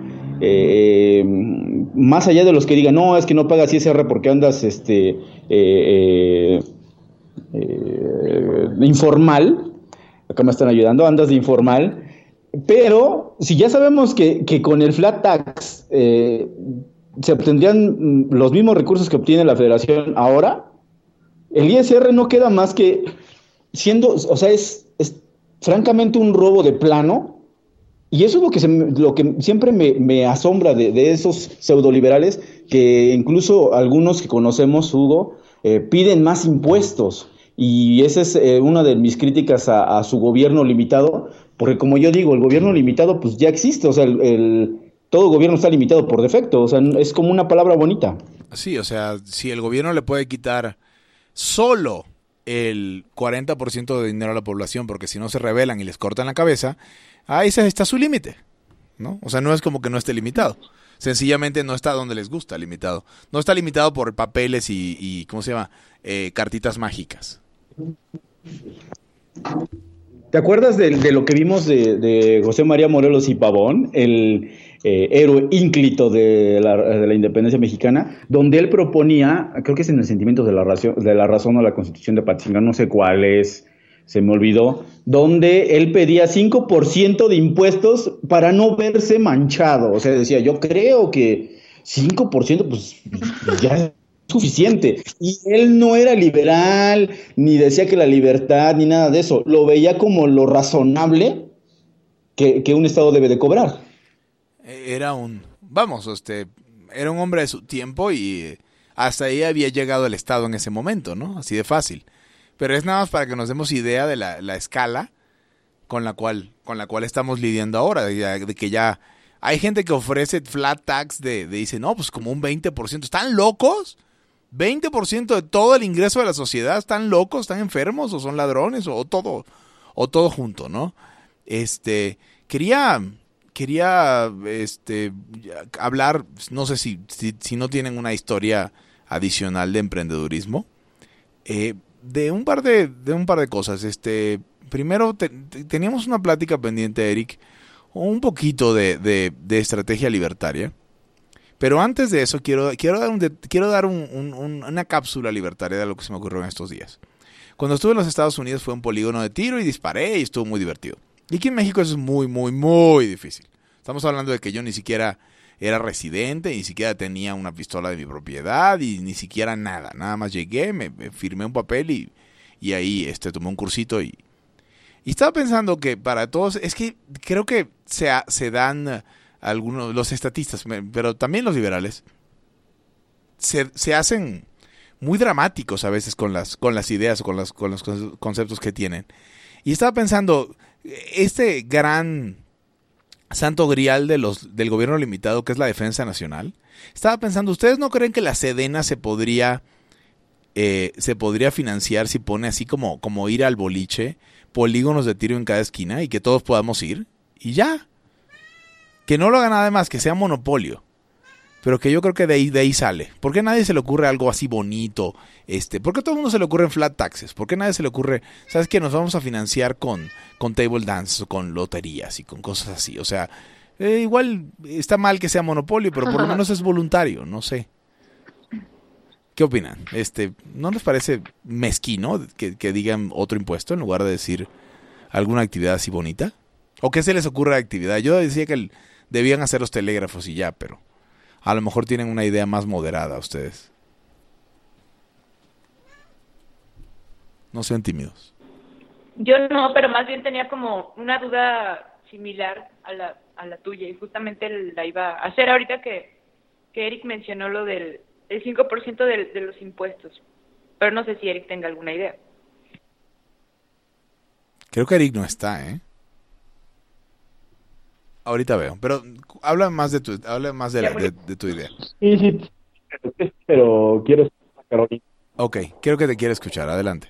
más allá de los que digan, no, es que no pagas ISR porque andas informal, acá me están ayudando, andas de informal, pero si ya sabemos que con el flat tax se obtendrían los mismos recursos que obtiene la federación ahora, el ISR no queda más que siendo, o sea, es francamente un robo de plano. Y eso es lo que siempre me asombra de esos pseudoliberales, que incluso algunos que conocemos, Hugo, piden más impuestos. Y esa es una de mis críticas a su gobierno limitado, porque como yo digo, el gobierno limitado pues ya existe, o sea, todo gobierno está limitado por defecto, o sea, es como una palabra bonita. Sí, o sea, si el gobierno le puede quitar solo el 40% de dinero a la población, porque si no se rebelan y les cortan la cabeza, ahí está su límite, ¿no? O sea, no es como que no esté limitado. Sencillamente no está donde les gusta limitado. No está limitado por papeles y ¿cómo se llama? Cartitas mágicas. ¿Te acuerdas de lo que vimos de José María Morelos y Pavón, el héroe ínclito de la independencia mexicana, donde él proponía, creo que es en el Sentimientos de la Razón o la Constitución de Patzingán, no sé cuál es, se me olvidó, donde él pedía 5% de impuestos para no verse manchado? O sea, decía, yo creo que 5% pues ya es suficiente. Y él no era liberal, ni decía que la libertad, ni nada de eso. Lo veía como lo razonable que un Estado debe de cobrar. Era era un hombre de su tiempo y hasta ahí había llegado el Estado en ese momento, ¿no? Así de fácil. Pero es nada más para que nos demos idea de la escala con la cual estamos lidiando ahora, de que ya hay gente que ofrece flat tax dice, no, pues como un 20%. ¿Están locos? ¿20% de todo el ingreso de la sociedad? ¿Están locos? ¿Están enfermos? ¿O son ladrones? ¿O todo junto, ¿no? Quería hablar, no sé si no tienen una historia adicional de emprendedurismo, de un par de cosas. Primero teníamos una plática pendiente, Eric, un poquito de estrategia libertaria. Pero antes de eso quiero dar una cápsula libertaria de lo que se me ocurrió en estos días. Cuando estuve en los Estados Unidos fue un polígono de tiro y disparé y estuvo muy divertido. Y aquí en México eso es muy, muy, muy difícil. Estamos hablando de que yo ni siquiera era residente, ni siquiera tenía una pistola de mi propiedad y ni siquiera nada. Nada más llegué, me firmé un papel y ahí tomé un cursito y estaba pensando que para todos, es que creo que se dan algunos, los estatistas, pero también los liberales, se hacen muy dramáticos a veces con las ideas o con los conceptos que tienen. Y estaba pensando, este gran santo grial del gobierno limitado, que es la defensa nacional, estaba pensando, ¿ustedes no creen que la Sedena se podría financiar si pone así como ir al boliche, polígonos de tiro en cada esquina y que todos podamos ir? Y ya. Que no lo haga nada más, que sea monopolio. Pero que yo creo que de ahí sale. ¿Por qué a nadie se le ocurre algo así bonito? ¿Por qué a todo el mundo se le ocurren flat taxes? ¿Por qué a nadie se le ocurre, sabes qué, nos vamos a financiar con table dance o con loterías y con cosas así? O sea, igual está mal que sea monopolio, pero por lo menos es voluntario, no sé. ¿Qué opinan? ¿No les parece mezquino que digan otro impuesto en lugar de decir alguna actividad así bonita? ¿O qué se les ocurre de actividad? Yo decía que debían hacer los telégrafos y ya, pero a lo mejor tienen una idea más moderada ustedes. No sean tímidos. Yo no, pero más bien tenía como una duda similar a la tuya y justamente la iba a hacer ahorita que Eric mencionó lo del 5% de los impuestos. Pero no sé si Eric tenga alguna idea. Creo que Eric no está, ¿eh? Ahorita veo, pero habla más de tu idea. Sí, pero quiero escuchar a Carolina. Ok, quiero que te quiera escuchar, adelante.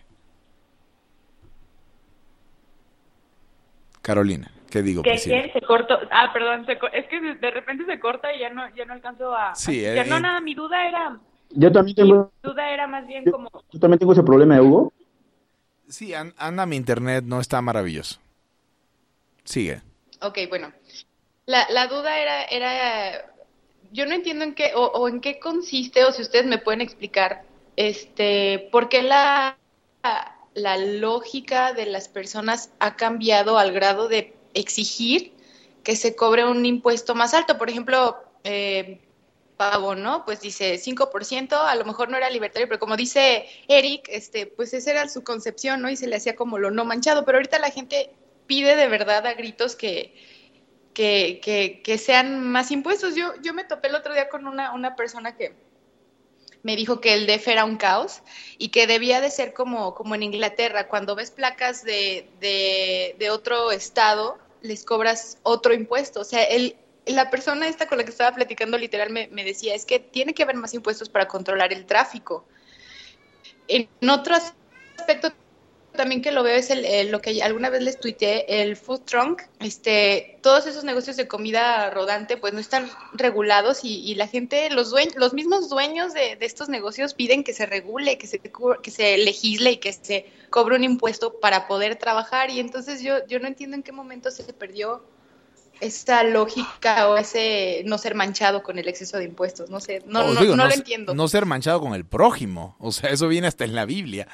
Carolina, ¿qué digo? ¿Qué se cortó? Perdón, es que de repente se corta y ya no alcanzo a... Sí, nada, mi duda era... Yo también tengo... Mi duda era más bien como... Yo también tengo ese problema, Hugo. Sí, anda, mi internet no está maravilloso. Sigue. Ok, bueno. La duda era, yo no entiendo en qué o en qué consiste, o si ustedes me pueden explicar, por qué la lógica de las personas ha cambiado al grado de exigir que se cobre un impuesto más alto. Por ejemplo, Pavo, ¿no? Pues dice 5%, a lo mejor no era libertario, pero como dice Eric, pues esa era su concepción, ¿no? Y se le hacía como lo no manchado, pero ahorita la gente pide de verdad a gritos que que sean más impuestos. Yo me topé el otro día con una persona que me dijo que el DF era un caos y que debía de ser como en Inglaterra, cuando ves placas de otro estado, les cobras otro impuesto. O sea, la persona esta con la que estaba platicando literal me decía, es que tiene que haber más impuestos para controlar el tráfico. En otro aspecto también que lo veo es lo que alguna vez les tuiteé, el food trunk. Todos esos negocios de comida rodante pues no están regulados y la gente, los mismos dueños de estos negocios piden que se regule, que se legisle y que se cobre un impuesto para poder trabajar. Y entonces yo no entiendo en qué momento se perdió esa lógica o ese no ser manchado con el exceso de impuestos. No sé, no lo entiendo. No ser manchado con el prójimo, o sea, eso viene hasta en la Biblia.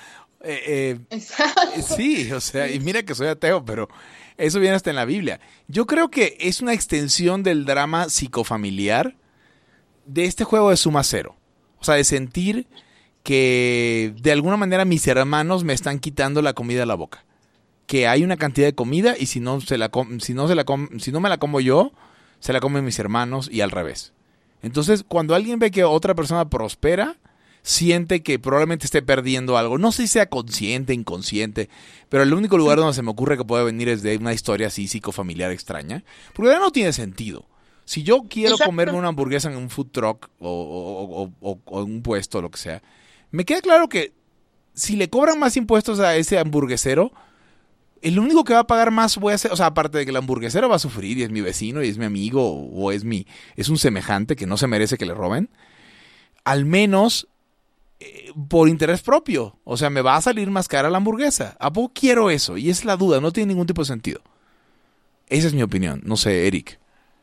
Sí, o sea, y mira que soy ateo, pero eso viene hasta en la Biblia. Yo creo que es una extensión del drama psicofamiliar de este juego de suma cero. O sea, de sentir que de alguna manera mis hermanos me están quitando la comida a la boca. Que hay una cantidad de comida y si no me la como yo, se la comen mis hermanos y al revés. Entonces, cuando alguien ve que otra persona prospera, siente que probablemente esté perdiendo algo. No sé si sea consciente, inconsciente, pero el único lugar donde se me ocurre que puede venir es de una historia así psicofamiliar extraña, porque ya no tiene sentido. Si yo quiero comerme una hamburguesa en un food truck o en un puesto o lo que sea, me queda claro que si le cobran más impuestos a ese hamburguesero, el único que va a pagar más voy a ser, o sea, aparte de que el hamburguesero va a sufrir y es mi vecino y es mi amigo o es un semejante que no se merece que le roben, al menos por interés propio. O sea, me va a salir más cara la hamburguesa. ¿A poco quiero eso? Y es la duda, no tiene ningún tipo de sentido. Esa es mi opinión. No sé, Eric.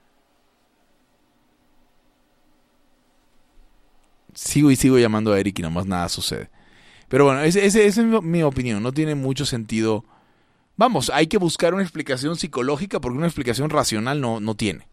Sigo llamando a Eric y nomás nada sucede. Pero bueno, esa es mi opinión. No tiene mucho sentido. Vamos, hay que buscar una explicación psicológica porque una explicación racional no tiene.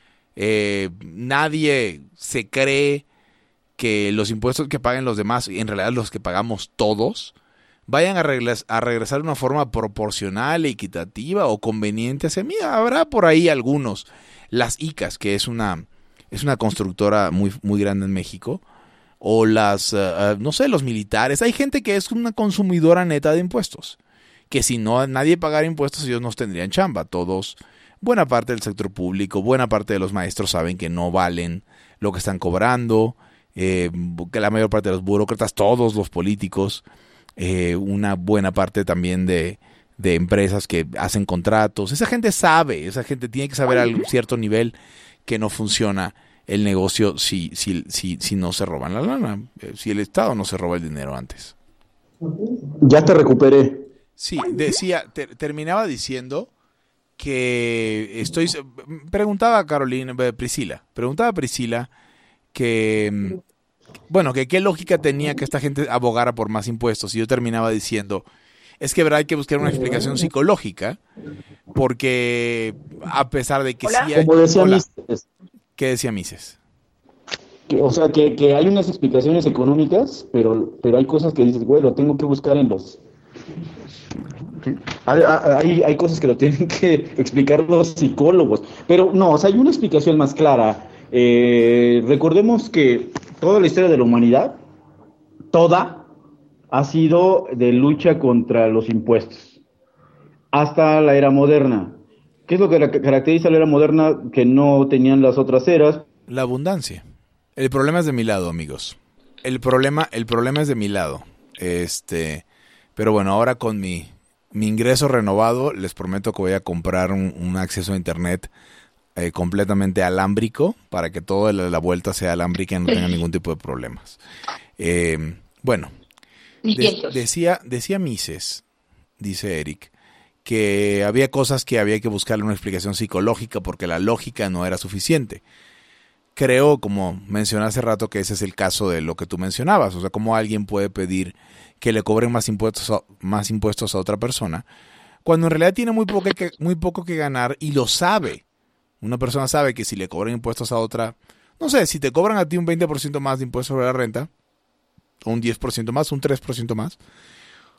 Nadie se cree que los impuestos que paguen los demás, en realidad los que pagamos todos, vayan a regresar de una forma proporcional, equitativa o conveniente hacia mí. Habrá por ahí algunos. Las ICAs, que es una constructora muy, muy grande en México, o no sé, los militares. Hay gente que es una consumidora neta de impuestos, que si no nadie pagara impuestos, ellos no tendrían chamba. Todos, buena parte del sector público, buena parte de los maestros saben que no valen lo que están cobrando, que la mayor parte de los burócratas, todos los políticos, una buena parte también de empresas que hacen contratos. Esa gente tiene que saber a un cierto nivel que no funciona el negocio si no se roban la lana, si el Estado no se roba el dinero antes. Ya te recuperé. Sí, terminaba diciendo que preguntaba a Priscila que, bueno, que qué lógica tenía que esta gente abogara por más impuestos, y yo terminaba diciendo, es que verdad hay que buscar una explicación psicológica, porque a pesar de que hola, sí hay... Como decía Mises. ¿Qué decía Mises? O sea, que hay unas explicaciones económicas, pero hay cosas que dices, güey, lo tengo que buscar en los... Hay cosas que lo tienen que explicar los psicólogos, pero no, o sea, hay una explicación más clara. Recordemos que toda la historia de la humanidad, toda, ha sido de lucha contra los impuestos, hasta la era moderna. ¿Qué es lo que caracteriza a la era moderna que no tenían las otras eras? La abundancia. El problema es de mi lado, amigos. El problema es de mi lado. Pero bueno, ahora con mi ingreso renovado, les prometo que voy a comprar un acceso a internet completamente alámbrico para que toda la vuelta sea alámbrica y no tenga ningún tipo de problemas. Bueno, decía Mises, dice Eric, que había cosas que había que buscarle una explicación psicológica porque la lógica no era suficiente. Creo, como mencioné hace rato, que ese es el caso de lo que tú mencionabas. O sea, cómo alguien puede pedir que le cobren más impuestos a otra persona, cuando en realidad tiene muy poco que ganar y lo sabe. Una persona sabe que si le cobran impuestos a otra, no sé, si te cobran a ti un 20% más de impuestos sobre la renta, o un 10% más, un 3% más,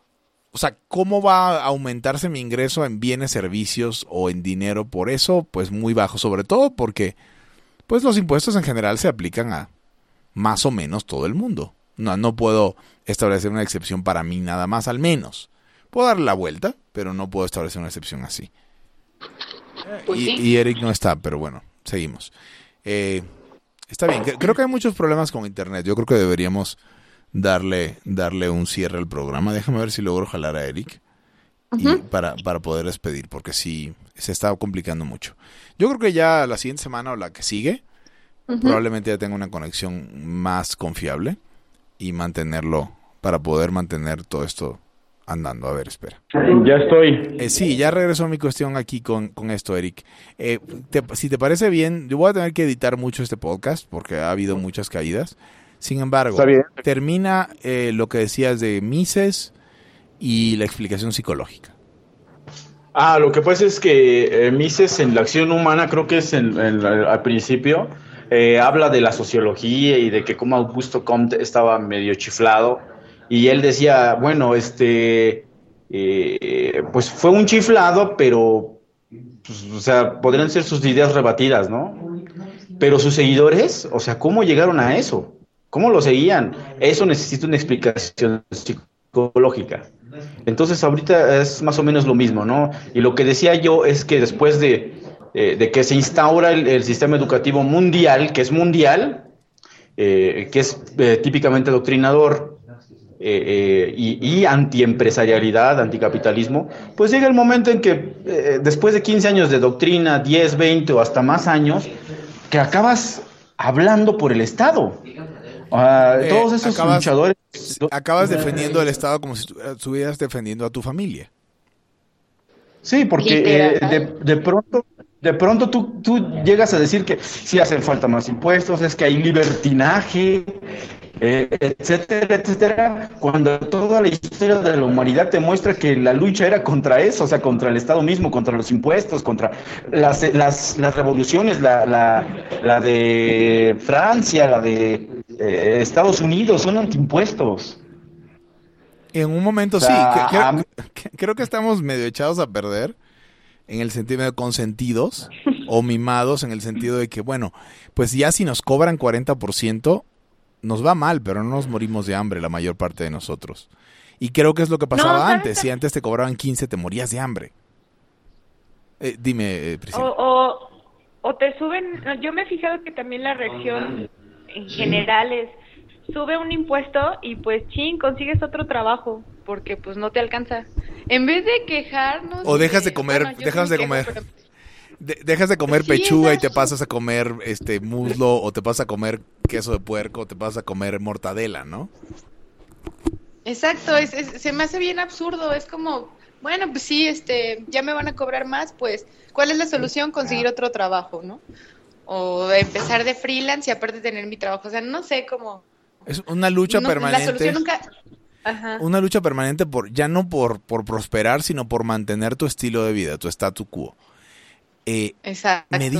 o sea, ¿cómo va a aumentarse mi ingreso en bienes, servicios o en dinero por eso? Pues muy bajo, sobre todo porque pues los impuestos en general se aplican a más o menos todo el mundo. No puedo establecer una excepción para mí nada más, al menos. Puedo darle la vuelta, pero no puedo establecer una excepción así. Pues sí. Y Eric no está, pero bueno, seguimos. Está bien, creo que hay muchos problemas con internet. Yo creo que deberíamos darle un cierre al programa. Déjame ver si logro jalar a Eric y para poder despedir, porque sí, se está complicando mucho. Yo creo que ya la siguiente semana o la que sigue, probablemente ya tenga una conexión más confiable y para poder mantener todo esto andando. A ver, espera. Ya estoy. Sí, ya regresó mi cuestión aquí con esto, Eric. Si te parece bien, yo voy a tener que editar mucho este podcast porque ha habido muchas caídas. Sin embargo, termina lo que decías de Mises y la explicación psicológica. Lo que pasa es que Mises en la acción humana, creo que es al principio, habla de la sociología y de que como Augusto Comte estaba medio chiflado. Y él decía, bueno, pues fue un chiflado, pero, pues, o sea, podrían ser sus ideas rebatidas, ¿no? Pero sus seguidores, o sea, ¿cómo llegaron a eso? ¿Cómo lo seguían? Eso necesita una explicación psicológica. Entonces, ahorita es más o menos lo mismo, ¿no? Y lo que decía yo es que después de que se instaura el sistema educativo mundial, que es mundial, que es típicamente adoctrinador, y antiempresarialidad, anticapitalismo, pues llega el momento en que después de 15 años de doctrina, 10, 20 o hasta más años, que acabas hablando por el Estado. Todos esos luchadores... Acabas defendiendo el Estado como si estuvieras defendiendo a tu familia. Sí, porque de pronto tú llegas a decir que sí hacen falta más impuestos, es que hay libertinaje, etcétera, etcétera, cuando toda la historia de la humanidad te muestra que la lucha era contra eso, o sea, contra el Estado mismo, contra los impuestos, contra las revoluciones, la de Francia, la de Estados Unidos, son antiimpuestos. En un momento, o sea, sí, creo que estamos medio echados a perder en el sentido de consentidos o mimados en el sentido de que, bueno, pues ya si nos cobran 40%, nos va mal, pero no nos morimos de hambre la mayor parte de nosotros. Y creo que es lo que pasaba antes. Si antes te cobraban 15, te morías de hambre. Dime, Priscila. O te suben... Yo me he fijado que también la reacción en general es... Sube un impuesto y pues consigues otro trabajo porque pues no te alcanza. En vez de quejarnos... O dejas de comer, bueno, dejas de comer. Pero... Dejas de comer pechuga y te pasas a comer muslo, o te pasas a comer queso de puerco, o te pasas a comer mortadela, ¿no? Exacto, se me hace bien absurdo, es como, bueno, pues sí, ya me van a cobrar más, pues, ¿cuál es la solución? Conseguir otro trabajo, ¿no? O empezar de freelance y aparte tener mi trabajo, o sea, no sé cómo... Es una lucha permanente. La solución nunca... Ajá. Una lucha permanente ya no por prosperar, sino por mantener tu estilo de vida, tu statu quo. Exacto. Me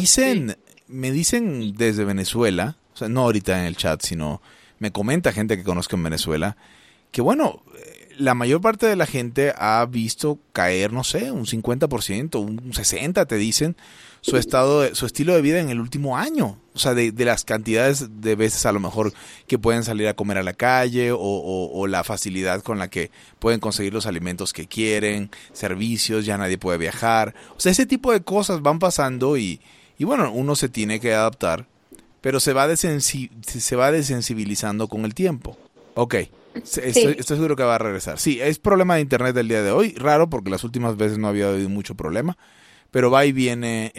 dicen desde Venezuela, o sea, no ahorita en el chat, sino me comenta gente que conozco en Venezuela, que bueno, la mayor parte de la gente ha visto caer, no sé, un 50%, un 60%, te dicen, su estilo de vida en el último año. O sea, de las cantidades de veces a lo mejor que pueden salir a comer a la calle o la facilidad con la que pueden conseguir los alimentos que quieren, servicios, ya nadie puede viajar. O sea, ese tipo de cosas van pasando y bueno, uno se tiene que adaptar, pero se va desensibilizando con el tiempo. Ok. Estoy seguro que va a regresar. Sí, es problema de internet del día de hoy. Raro porque las últimas veces no había habido mucho problema. Pero va y viene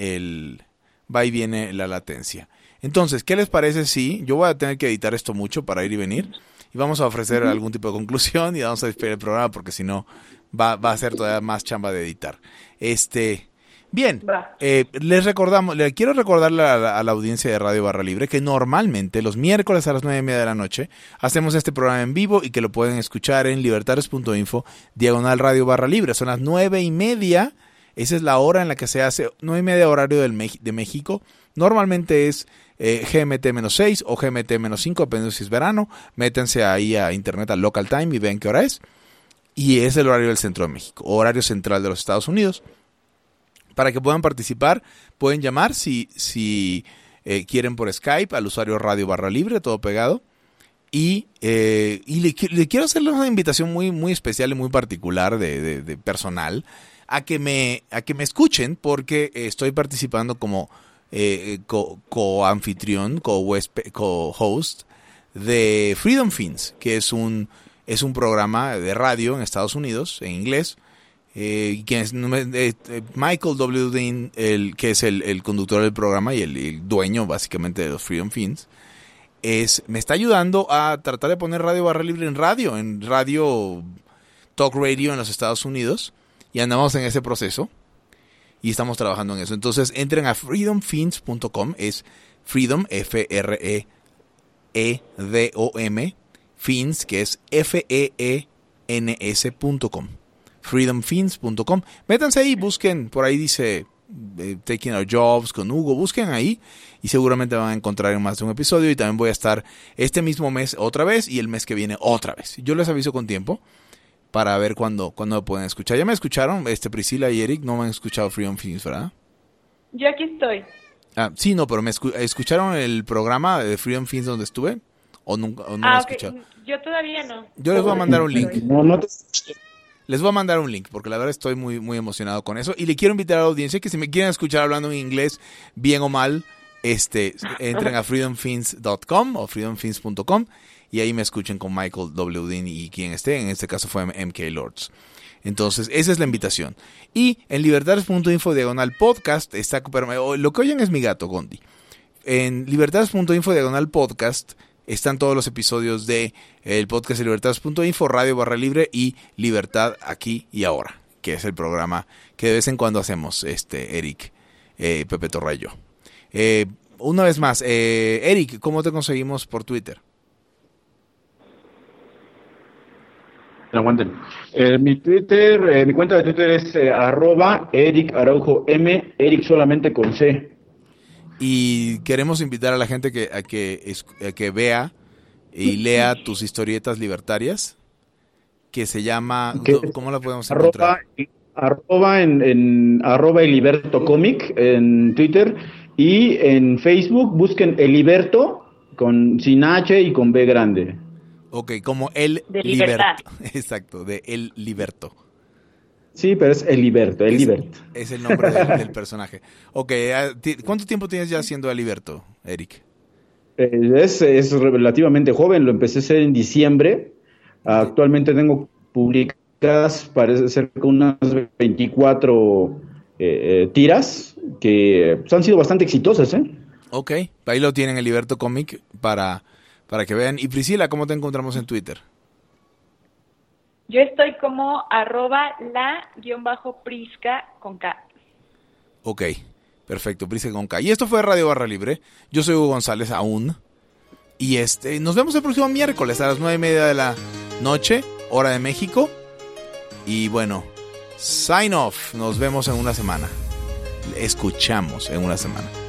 la latencia. Entonces, ¿qué les parece si yo voy a tener que editar esto mucho para ir y venir? Y vamos a ofrecer algún tipo de conclusión y vamos a despedir el programa porque si no va a ser todavía más chamba de editar. Bien, le quiero recordarle a la audiencia de Radio Barra Libre que normalmente los miércoles a las 9:30 de la noche hacemos este programa en vivo y que lo pueden escuchar en libertarios.info/Radio Barra Libre. Son las 9:30. Esa es la hora en la que se hace, 9:30 horario de México. Normalmente es GMT-6 o GMT-5, dependiendo si es verano. Métanse ahí a internet, al local time y ven qué hora es. y es el horario del centro de México, horario central de los Estados Unidos. Para que puedan participar, pueden llamar si quieren por Skype al usuario Radio Barra Libre, todo pegado. Y le quiero hacerle una invitación muy, muy especial y muy particular de personal a que me escuchen, porque estoy participando como co-anfitrión, co-host de Freedom Fins, que es un programa de radio en Estados Unidos, en inglés. Michael W. Dean, que es el conductor del programa y el dueño básicamente de los Freedom Fins, me está ayudando a tratar de poner Radio Barra Libre en radio talk radio en los Estados Unidos, y andamos en ese proceso y estamos trabajando en eso. Entonces entren a freedomfins.com, es Freedom, F-R-E-E-D-O-M, Fins, que es F-E-E-N-S.com, freedomfins.com. Métanse ahí, busquen, por ahí dice Taking Our Jobs con Hugo, busquen ahí y seguramente van a encontrar en más de un episodio. Y también voy a estar este mismo mes otra vez y el mes que viene otra vez. Yo les aviso con tiempo para ver cuándo me pueden escuchar. ¿Ya me escucharon? Priscila y Eric no me han escuchado Freedom Fins, ¿verdad? Yo aquí estoy. Sí, no, pero ¿escucharon el programa de Freedom Fins donde estuve? ¿O no lo escucharon? Yo todavía no. Yo les voy a mandar un link. No te escuché. Les voy a mandar un link porque la verdad estoy muy, muy emocionado con eso. Y le quiero invitar a la audiencia que si me quieren escuchar hablando en inglés, bien o mal, entren a freedomfins.com o freedomfins.com y ahí me escuchen con Michael W. Dean y quien esté. En este caso fue MK Lords. Entonces, esa es la invitación. Y en libertades.info/podcast está... Lo que oyen es mi gato, Gondi. En libertades.info/podcast están todos los episodios de el podcast de libertades.info, Radio Barra Libre y Libertad Aquí y Ahora, que es el programa que de vez en cuando hacemos, Eric, Pepe Torra y yo. Una vez más, Eric, ¿cómo te conseguimos por Twitter? Aguanten. Mi cuenta de Twitter es @Eric Araujo M, Eric solamente con C. Y queremos invitar a la gente a que vea y lea tus historietas libertarias, que se llama... ¿Cómo la podemos encontrar? @El Liberto Comic en Twitter, y en Facebook busquen El Liberto sin H y con B grande. Ok, como El de Liberto. libertad. Exacto, de El Liberto. Sí, pero es El Liberto, El Liberto. Es el nombre del personaje. Ok, ¿cuánto tiempo tienes ya haciendo El Liberto, Eric? Es relativamente joven, lo empecé a hacer en diciembre. Actualmente tengo publicadas, parece ser que unas 24 tiras, que han sido bastante exitosas, ¿eh? Ok, ahí lo tienen, El Liberto Comic, para que vean. Y Priscila, ¿cómo te encontramos en Twitter? Yo estoy como @la_prisca con K. Ok, perfecto, Prisca con K. Y esto fue Radio Barra Libre. Yo soy Hugo González aún. Y nos vemos el próximo miércoles a las 9:30 de la noche, hora de México. Y bueno, sign off. Nos vemos en una semana. Escuchamos en una semana.